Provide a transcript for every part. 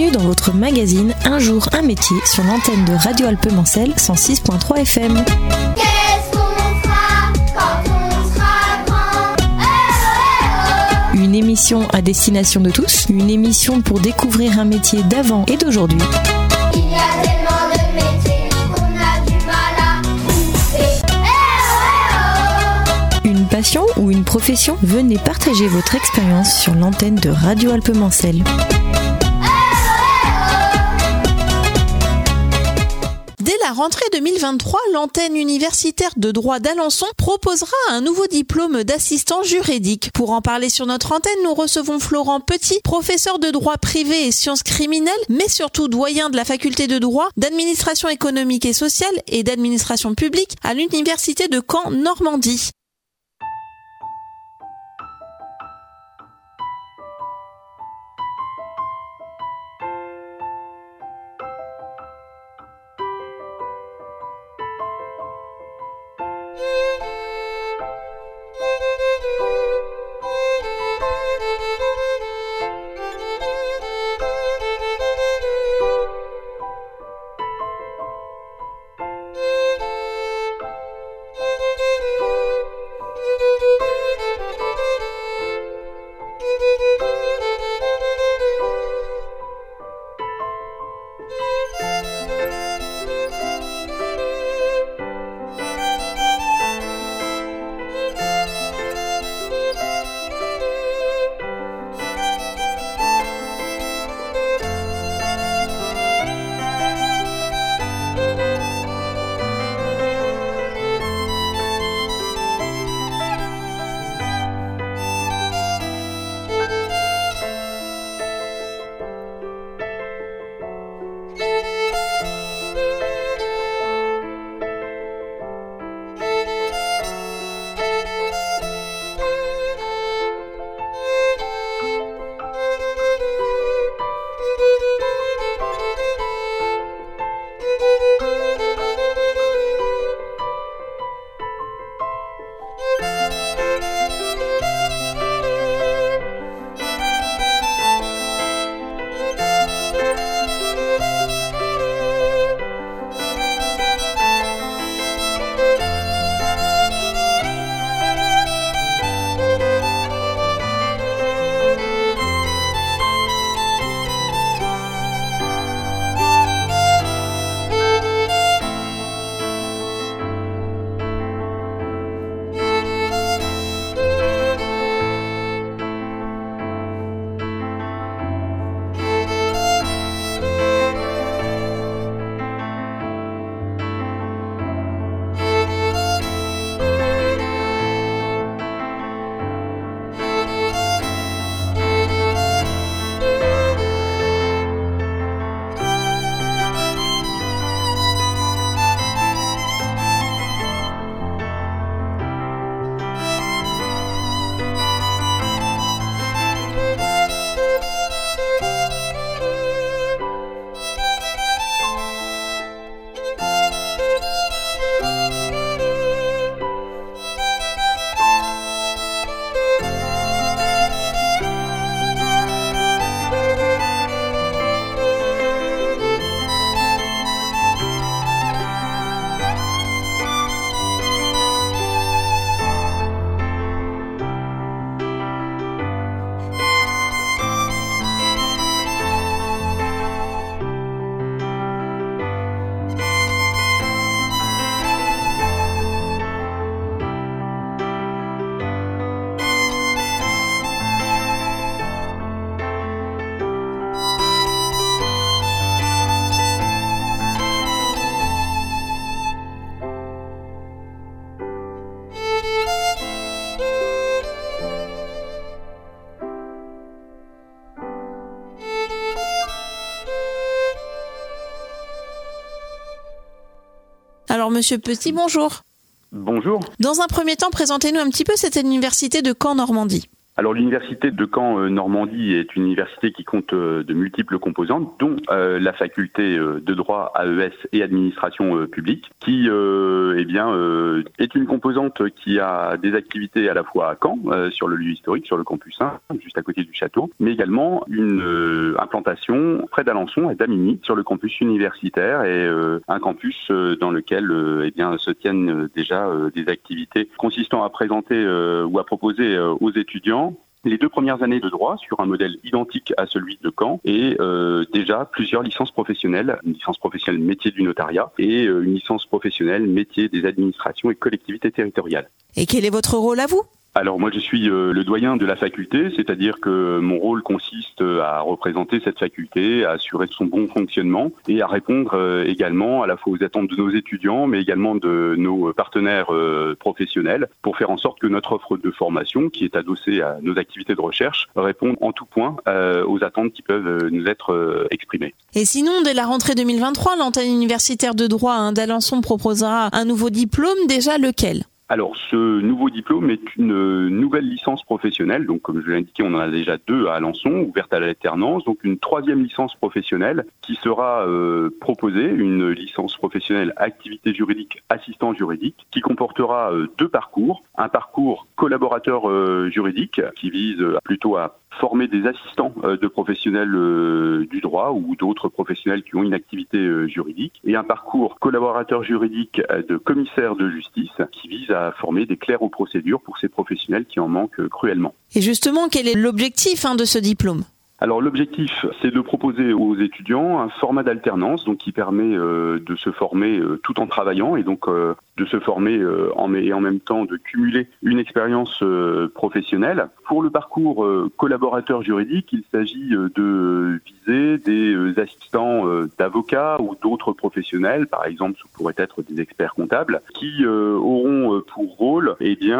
bienvenue dans votre magazine Un jour, un métier sur l'antenne de Radio Alpes-Mancel 106.3 FM. Qu'est-ce qu'on fera quand on sera grand? Une émission à destination de tous, une émission pour découvrir un métier d'avant et d'aujourd'hui. Il y a tellement de métiers qu'on a du mal à trouver. Une passion ou une profession? Venez partager votre expérience sur l'antenne de Radio Alpes-Mancel. Dès la rentrée 2023, l'antenne universitaire de droit d'Alençon proposera un nouveau diplôme d'assistant juridique. Pour en parler sur notre antenne, nous recevons Florent Petit, professeur de droit privé et sciences criminelles, mais surtout doyen de la faculté de droit, d'administration économique et sociale et d'administration publique à l'université de Caen, Normandie. Alors, Monsieur Petit, bonjour. Bonjour. Dans un premier temps, présentez-nous un petit peu cette université de Caen, Normandie. Alors l'université de Caen Normandie est une université qui compte de multiples composantes, dont la faculté de droit AES et administration publique, qui est une composante qui a des activités à la fois à Caen, sur le lieu historique, sur le campus 1, juste à côté du château, mais également une implantation près d'Alençon, à Damigny, sur le campus universitaire, et un campus dans lequel se tiennent déjà des activités consistant à présenter ou à proposer aux étudiants les 2 premières années de droit sur un modèle identique à celui de Caen et déjà plusieurs licences professionnelles, une licence professionnelle métier du notariat et une licence professionnelle métier des administrations et collectivités territoriales. Et quel est votre rôle à vous ? Alors moi je suis le doyen de la faculté, c'est-à-dire que mon rôle consiste à représenter cette faculté, à assurer son bon fonctionnement et à répondre également à la fois aux attentes de nos étudiants mais également de nos partenaires professionnels pour faire en sorte que notre offre de formation qui est adossée à nos activités de recherche réponde en tout point aux attentes qui peuvent nous être exprimées. Et sinon, dès la rentrée 2023, l'antenne universitaire de droit d'Alençon proposera un nouveau diplôme, déjà lequel ? Alors, ce nouveau diplôme est une nouvelle licence professionnelle. Donc, comme je l'ai indiqué, on en a déjà 2 à Alençon, ouvertes à l'alternance. Donc, une 3e licence professionnelle qui sera proposée, une licence professionnelle activité juridique, assistant juridique, qui comportera 2 parcours. Un parcours collaborateur juridique qui vise plutôt à former des assistants de professionnels du droit ou d'autres professionnels qui ont une activité juridique, et un parcours collaborateur juridique de commissaire de justice qui vise à former des clercs aux procédures pour ces professionnels qui en manquent cruellement. Et justement, quel est l'objectif de ce diplôme ? Alors l'objectif, c'est de proposer aux étudiants un format d'alternance donc qui permet de se former tout en travaillant et donc de se former en même temps de cumuler une expérience professionnelle. Pour le parcours collaborateur juridique, il s'agit de viser des assistants d'avocats ou d'autres professionnels, par exemple ce pourrait être des experts comptables, qui auront pour rôle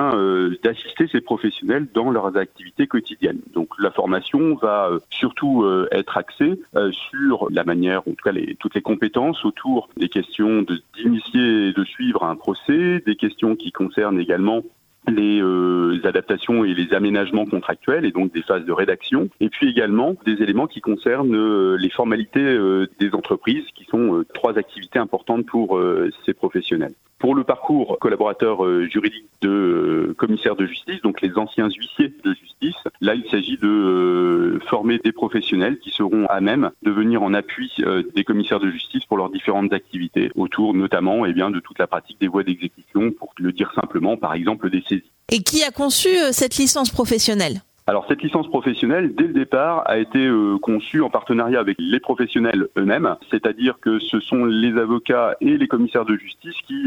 d'assister ces professionnels dans leurs activités quotidiennes. Donc la formation va surtout être axée sur la manière, en tout cas toutes les compétences autour des questions d'initier et de suivre un procès, des questions qui concernent également les adaptations et les aménagements contractuels et donc des phases de rédaction, et puis également des éléments qui concernent les formalités des entreprises qui sont 3 activités importantes pour ces professionnels. Pour le parcours collaborateur juridique de commissaire de justice, donc les anciens huissiers de justice, là il s'agit de former des professionnels qui seront à même de venir en appui des commissaires de justice pour leurs différentes activités autour notamment de toute la pratique des voies d'exécution, pour le dire simplement, par exemple des saisies. Et qui a conçu cette licence professionnelle ? Alors cette licence professionnelle, dès le départ, a été conçue en partenariat avec les professionnels eux-mêmes, c'est-à-dire que ce sont les avocats et les commissaires de justice qui,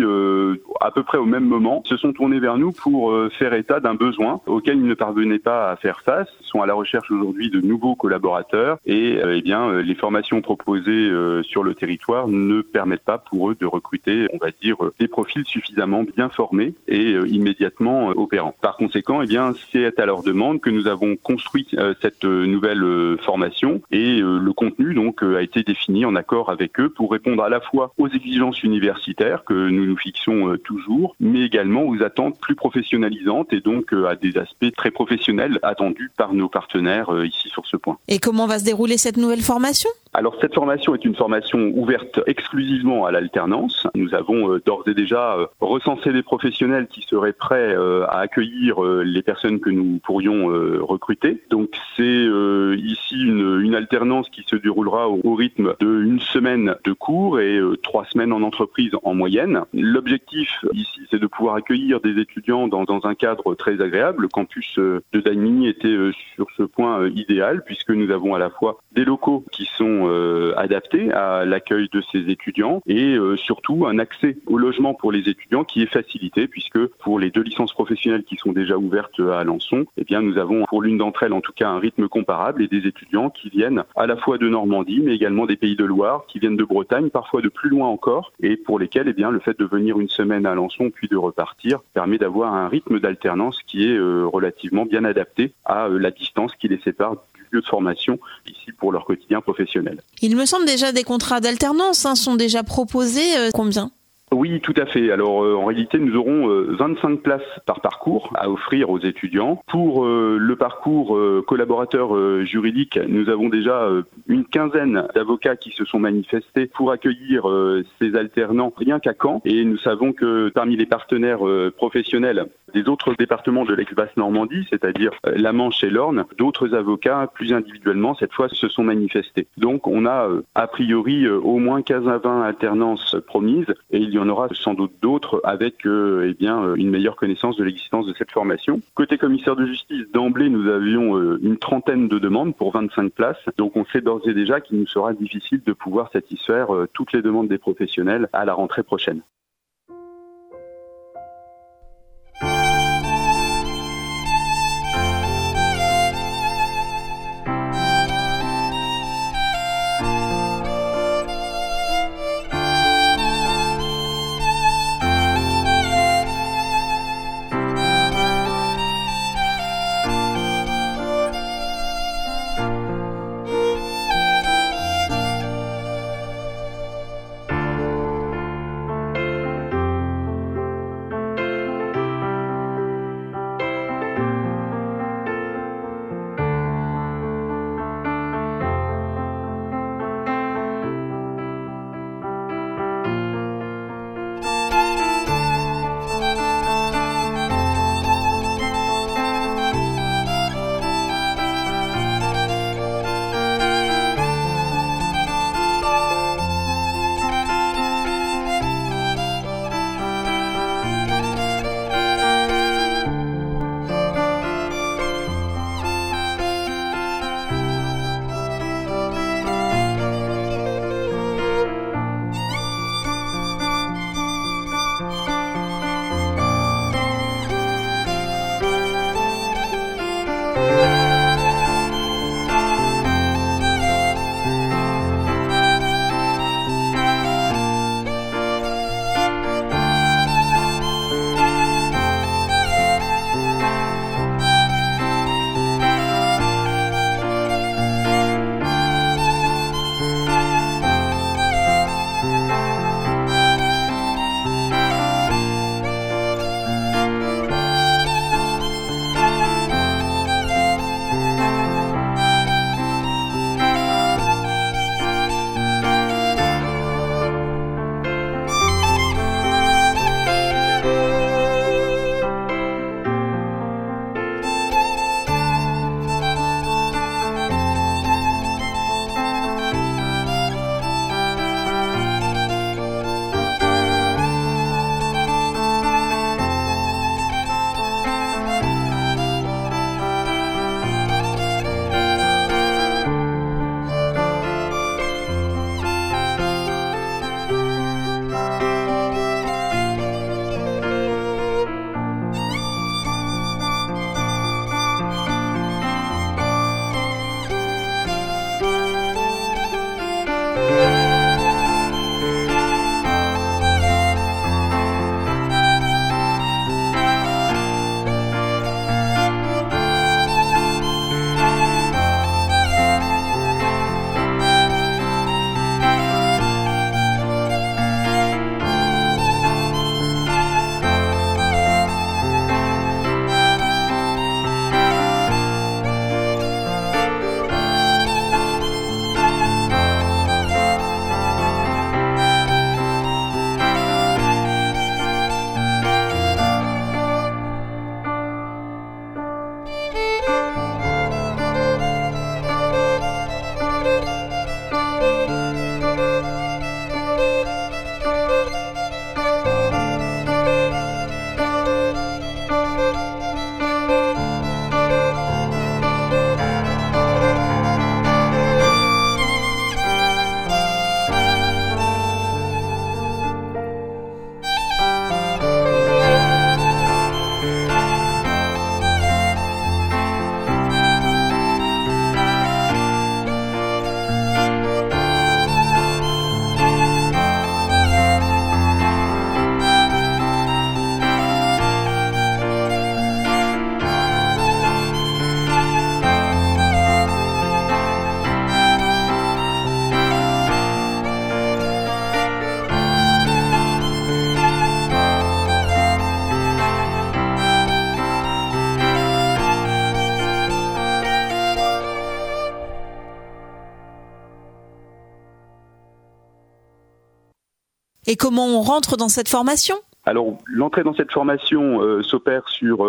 à peu près au même moment, se sont tournés vers nous pour faire état d'un besoin auquel ils ne parvenaient pas à faire face. Ils sont à la recherche aujourd'hui de nouveaux collaborateurs et les formations proposées sur le territoire ne permettent pas pour eux de recruter, on va dire, des profils suffisamment bien formés et immédiatement opérants. Par conséquent, c'est à leur demande que nous avons construit cette nouvelle formation et le contenu donc a été défini en accord avec eux pour répondre à la fois aux exigences universitaires que nous nous fixons toujours, mais également aux attentes plus professionnalisantes et donc à des aspects très professionnels attendus par nos partenaires ici sur ce point. Et comment va se dérouler cette nouvelle formation ? Alors cette formation est une formation ouverte exclusivement à l'alternance. Nous avons d'ores et déjà recensé des professionnels qui seraient prêts à accueillir les personnes que nous pourrions recruter. Donc c'est ici une alternance qui se déroulera au rythme d'1 semaine de cours et 3 semaines en entreprise en moyenne. L'objectif ici, c'est de pouvoir accueillir des étudiants dans un cadre très agréable. Le campus de Damigny était sur ce point idéal puisque nous avons à la fois des locaux qui sont adaptés à l'accueil de ces étudiants et surtout un accès au logement pour les étudiants qui est facilité puisque pour les 2 licences professionnelles qui sont déjà ouvertes à Alençon, nous avons pour l'une d'entre elles en tout cas un rythme comparable et des étudiants qui viennent à la fois de Normandie mais également des Pays de Loire, qui viennent de Bretagne, parfois de plus loin encore et pour lesquels le fait de venir 1 semaine à Alençon puis de repartir permet d'avoir un rythme d'alternance qui est relativement bien adapté à la distance qui les sépare du lieu de formation ici pour leur quotidien professionnel. Il me semble déjà des contrats d'alternance sont déjà proposés. Combien ? Oui, tout à fait. Alors en réalité, nous aurons 25 places par parcours à offrir aux étudiants. Pour le parcours collaborateur juridique, nous avons déjà une quinzaine d'avocats qui se sont manifestés pour accueillir ces alternants rien qu'à Caen. Et nous savons que parmi les partenaires professionnels des autres départements de l'ex-Basse-Normandie, c'est-à-dire la Manche et l'Orne, d'autres avocats, plus individuellement, cette fois, se sont manifestés. Donc on a a priori au moins 15 à 20 alternances promises et il y en aura sans doute d'autres avec une meilleure connaissance de l'existence de cette formation. Côté commissaire de justice, d'emblée, nous avions une trentaine de demandes pour 25 places. Donc on sait d'ores et déjà qu'il nous sera difficile de pouvoir satisfaire toutes les demandes des professionnels à la rentrée prochaine. Et comment on rentre dans cette formation ? Alors, l'entrée dans cette formation s'opère sur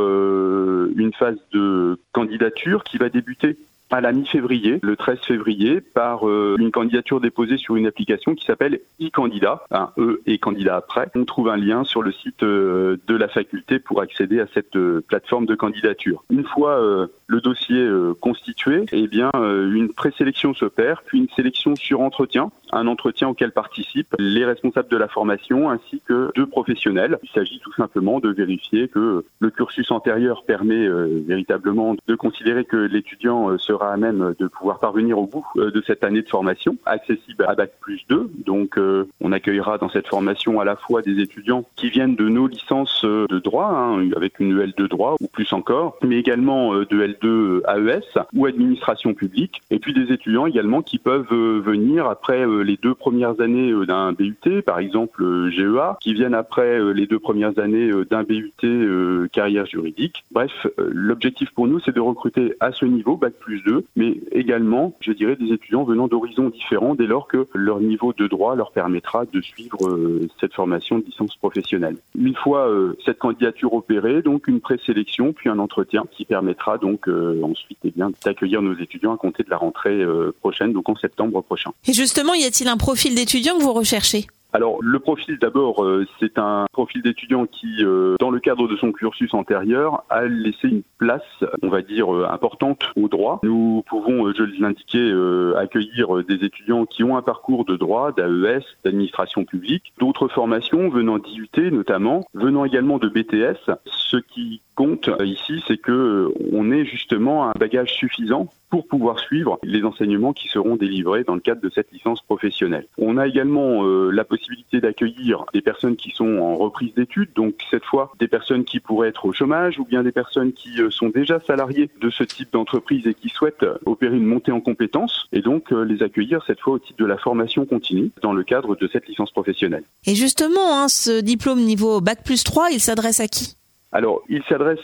une phase de candidature qui va débuter à la mi-février, le 13 février, par une candidature déposée sur une application qui s'appelle e-candidat, un E et candidat après. On trouve un lien sur le site de la faculté pour accéder à cette plateforme de candidature. Une fois le dossier constitué, une présélection s'opère, puis une sélection sur entretien, un entretien auquel participent les responsables de la formation ainsi que 2 professionnels. Il s'agit tout simplement de vérifier que le cursus antérieur permet véritablement de considérer que l'étudiant sera à même de pouvoir parvenir au bout de cette année de formation, accessible à Bac+2. Donc on accueillera dans cette formation à la fois des étudiants qui viennent de nos licences de droit, avec une L2 droit ou plus encore, mais également de L2 AES ou administration publique, et puis des étudiants également qui peuvent venir après les 2 premières années d'un BUT, par exemple GEA, qui viennent après les 2 premières années d'un BUT carrière juridique. Bref, l'objectif pour nous, c'est de recruter à ce niveau Bac+2, mais également, je dirais, des étudiants venant d'horizons différents dès lors que leur niveau de droit leur permettra de suivre cette formation de licence professionnelle. Une fois cette candidature opérée, donc une présélection, puis un entretien qui permettra donc ensuite d'accueillir nos étudiants à compter de la rentrée prochaine, donc en septembre prochain. Et justement, y a-t-il un profil d'étudiant que vous recherchez ? Alors, le profil d'abord, c'est un profil d'étudiant qui, dans le cadre de son cursus antérieur, a laissé une place, on va dire, importante au droit. Nous pouvons, je l'indiquais, accueillir des étudiants qui ont un parcours de droit, d'AES, d'administration publique, d'autres formations venant d'IUT notamment, venant également de BTS. Ce qui compte ici, c'est que on ait justement un bagage suffisant pour pouvoir suivre les enseignements qui seront délivrés dans le cadre de cette licence professionnelle. On a également la possibilité d'accueillir des personnes qui sont en reprise d'études, donc cette fois des personnes qui pourraient être au chômage ou bien des personnes qui sont déjà salariées de ce type d'entreprise et qui souhaitent opérer une montée en compétences et donc les accueillir cette fois au titre de la formation continue dans le cadre de cette licence professionnelle. Et justement, ce diplôme niveau Bac+3, il s'adresse à qui ? Alors, il s'adresse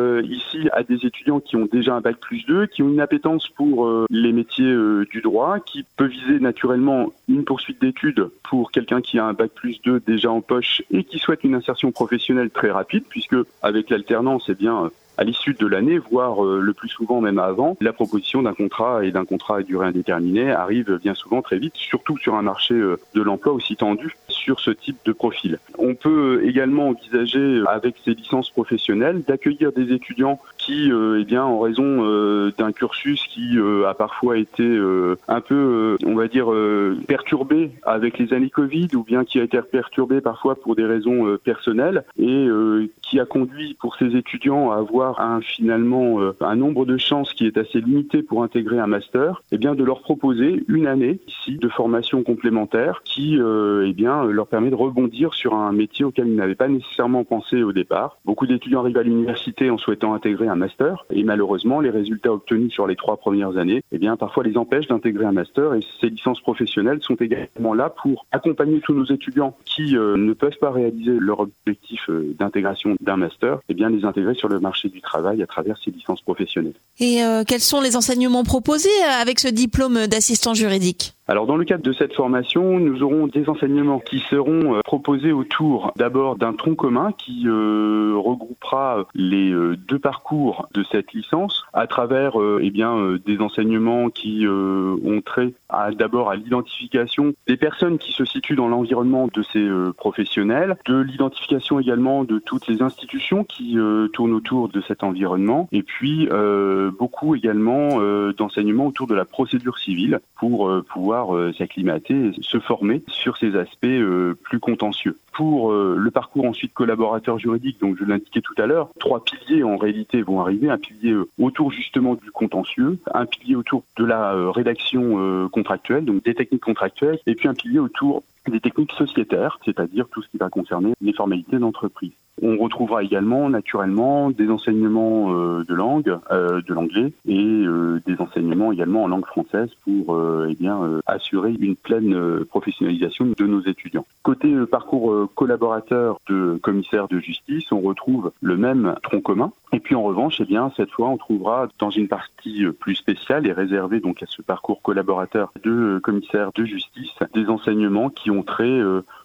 ici à des étudiants qui ont déjà un Bac+2, qui ont une appétence pour les métiers du droit, qui peut viser naturellement une poursuite d'études pour quelqu'un qui a un Bac+2 déjà en poche et qui souhaite une insertion professionnelle très rapide, puisque avec l'alternance, à l'issue de l'année, voire le plus souvent même avant, la proposition d'un contrat à durée indéterminée arrive bien souvent très vite, surtout sur un marché de l'emploi aussi tendu sur ce type de profil. On peut également envisager, avec ces licences professionnelles, d'accueillir des étudiants qui, en raison d'un cursus qui a parfois été un peu, perturbé avec les années Covid, ou bien qui a été perturbé parfois pour des raisons personnelles, et qui a conduit pour ces étudiants à avoir un nombre de chances qui est assez limité pour intégrer un master, de leur proposer une année ici de formation complémentaire qui leur permet de rebondir sur un métier auquel ils n'avaient pas nécessairement pensé au départ. Beaucoup d'étudiants arrivent à l'université en souhaitant intégrer un master et malheureusement les résultats obtenus sur les 3 premières années parfois les empêchent d'intégrer un master, et ces licences professionnelles sont également là pour accompagner tous nos étudiants qui ne peuvent pas réaliser leur objectif d'intégration d'un master, les intégrer sur le marché du travail à travers ces licences professionnelles. Et quels sont les enseignements proposés avec ce diplôme d'assistant juridique ? Alors dans le cadre de cette formation, nous aurons des enseignements qui seront proposés autour d'abord d'un tronc commun qui regroupera les 2 parcours de cette licence à travers des enseignements qui ont trait d'abord à l'identification des personnes qui se situent dans l'environnement de ces professionnels, de l'identification également de toutes les institutions qui tournent autour de cet environnement, et puis beaucoup également d'enseignements autour de la procédure civile pour pouvoir s'acclimater et se former sur ces aspects plus contentieux. Pour le parcours ensuite collaborateur juridique, donc je l'indiquais tout à l'heure, 3 piliers en réalité vont arriver, un pilier autour justement du contentieux, un pilier autour de la rédaction contractuelle, donc des techniques contractuelles, et puis un pilier autour des techniques sociétaires, c'est-à-dire tout ce qui va concerner les formalités d'entreprise. On retrouvera également naturellement des enseignements de langue, de l'anglais, et des enseignements également en langue française pour assurer une pleine professionnalisation de nos étudiants. Côté parcours collaborateur de commissaire de justice, on retrouve le même tronc commun. Et puis en revanche, cette fois, on trouvera dans une partie plus spéciale et réservée donc à ce parcours collaborateur de commissaire de justice des enseignements qui ont trait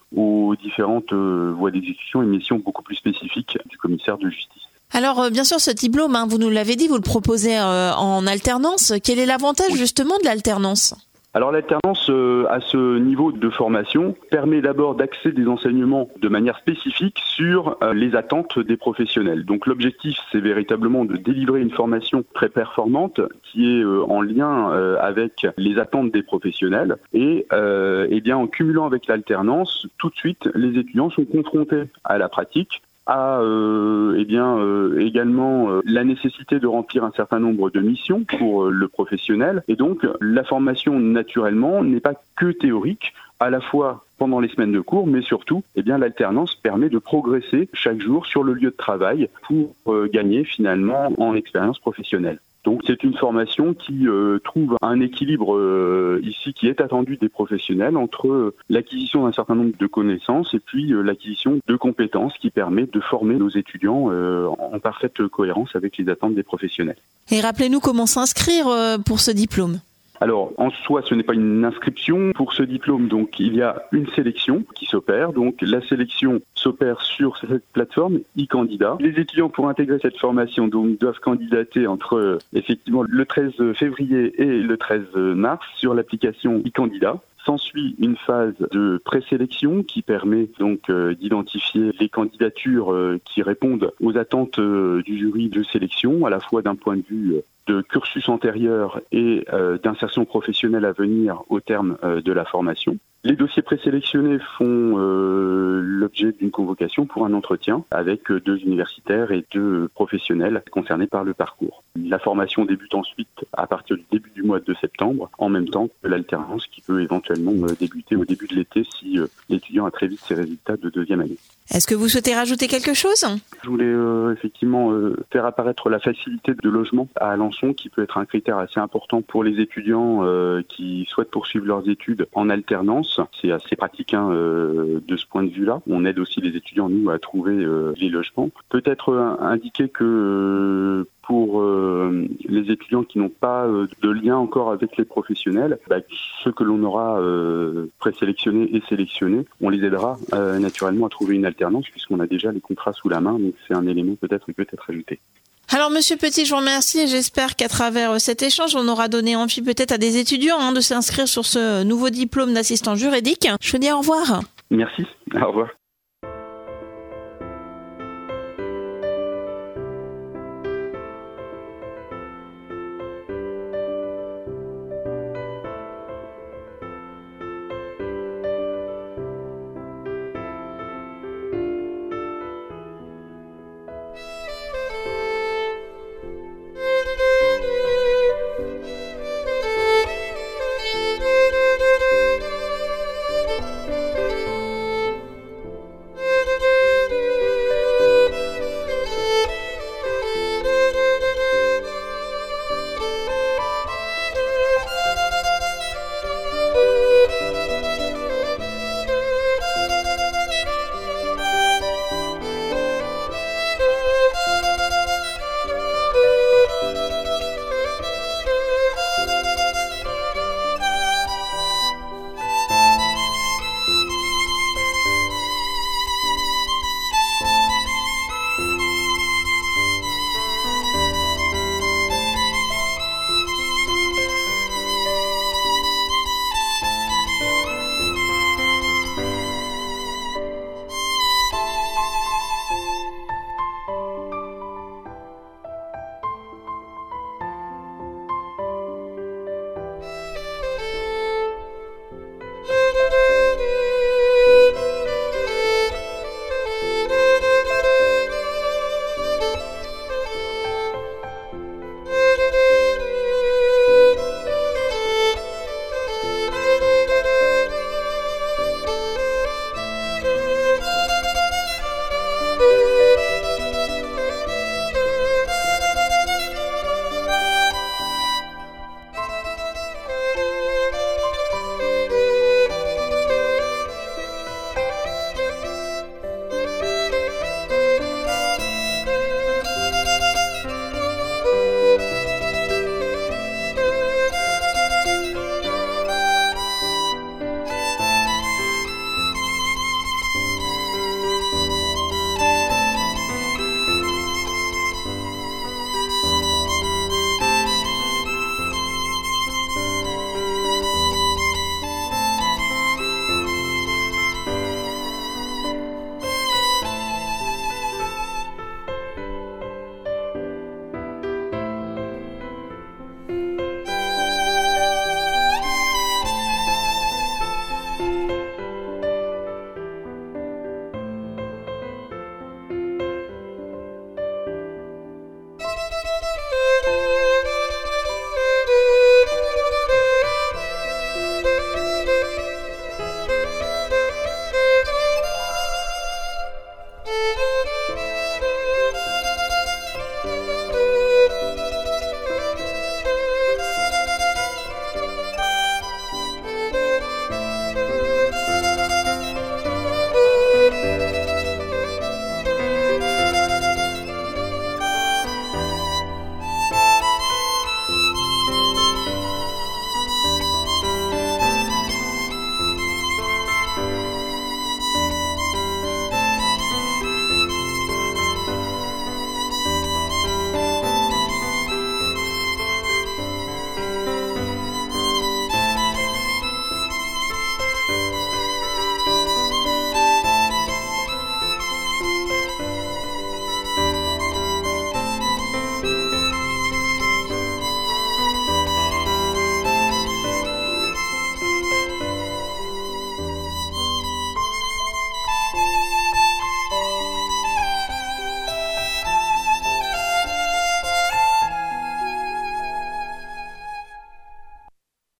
aux différentes voies d'exécution et missions beaucoup plus spécifiques du commissaire de justice. Alors, bien sûr, ce diplôme, vous nous l'avez dit, vous le proposez en alternance. Quel est l'avantage justement de l'alternance ? Alors l'alternance à ce niveau de formation permet d'abord d'axer des enseignements de manière spécifique sur les attentes des professionnels. Donc l'objectif, c'est véritablement de délivrer une formation très performante qui est en lien avec les attentes des professionnels. Et bien en cumulant avec l'alternance, tout de suite, les étudiants sont confrontés à la pratique, à également la nécessité de remplir un certain nombre de missions pour le professionnel. Et donc, la formation, naturellement, n'est pas que théorique, à la fois pendant les semaines de cours, mais surtout, l'alternance permet de progresser chaque jour sur le lieu de travail pour gagner finalement en expérience professionnelle. Donc c'est une formation qui trouve un équilibre ici qui est attendu des professionnels entre l'acquisition d'un certain nombre de connaissances et puis l'acquisition de compétences qui permet de former nos étudiants en parfaite cohérence avec les attentes des professionnels. Et rappelez-nous comment s'inscrire pour ce diplôme. Alors, en soi, ce n'est pas une inscription. Pour ce diplôme, donc, il y a une sélection qui s'opère. Donc, la sélection s'opère sur cette plateforme e-candidat. Les étudiants, pour intégrer cette formation, donc, doivent candidater entre, effectivement, le 13 février et le 13 mars sur l'application e-candidat. S'ensuit une phase de présélection qui permet donc d'identifier les candidatures qui répondent aux attentes du jury de sélection, à la fois d'un point de vue de cursus antérieur et d'insertion professionnelle à venir au terme de la formation. Les dossiers présélectionnés font l'objet d'une convocation pour un entretien avec 2 universitaires et 2 professionnels concernés par le parcours. La formation débute ensuite à partir du début du mois de septembre, en même temps que l'alternance qui peut éventuellement débuter au début de l'été si l'étudiant a très vite ses résultats de 2e année. Est-ce que vous souhaitez rajouter quelque chose ? Je voulais effectivement faire apparaître la facilité de logement à Alençon qui peut être un critère assez important pour les étudiants qui souhaitent poursuivre leurs études en alternance. C'est assez pratique de ce point de vue-là. On aide aussi les étudiants, nous, à trouver les logements. Peut-être indiquer que pour les étudiants qui n'ont pas de lien encore avec les professionnels, ceux que l'on aura présélectionnés et sélectionnés, on les aidera naturellement à trouver une alternance puisqu'on a déjà les contrats sous la main. Donc c'est un élément peut-être qui peut être ajouté. Alors Monsieur Petit, je vous remercie et j'espère qu'à travers cet échange, on aura donné envie peut-être à des étudiants de s'inscrire sur ce nouveau diplôme d'assistant juridique. Je vous dis au revoir. Merci, au revoir.